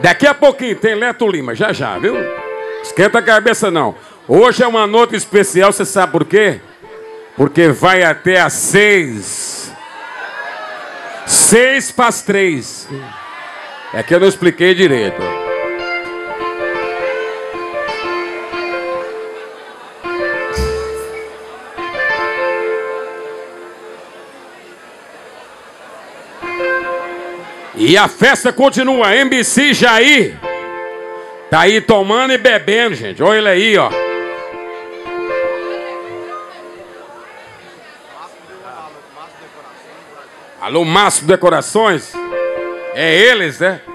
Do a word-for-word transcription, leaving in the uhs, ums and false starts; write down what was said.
Daqui a pouquinho tem Leto Lima, já já, viu? Esquenta a cabeça não. Hoje é uma noite especial, você sabe por quê? Porque vai até às seis. Seis para as três. É que eu não expliquei direito. E a festa continua. M B C Jair tá aí tomando e bebendo, gente. Olha ele aí, ó. Alô, Márcio Decorações. É eles, né?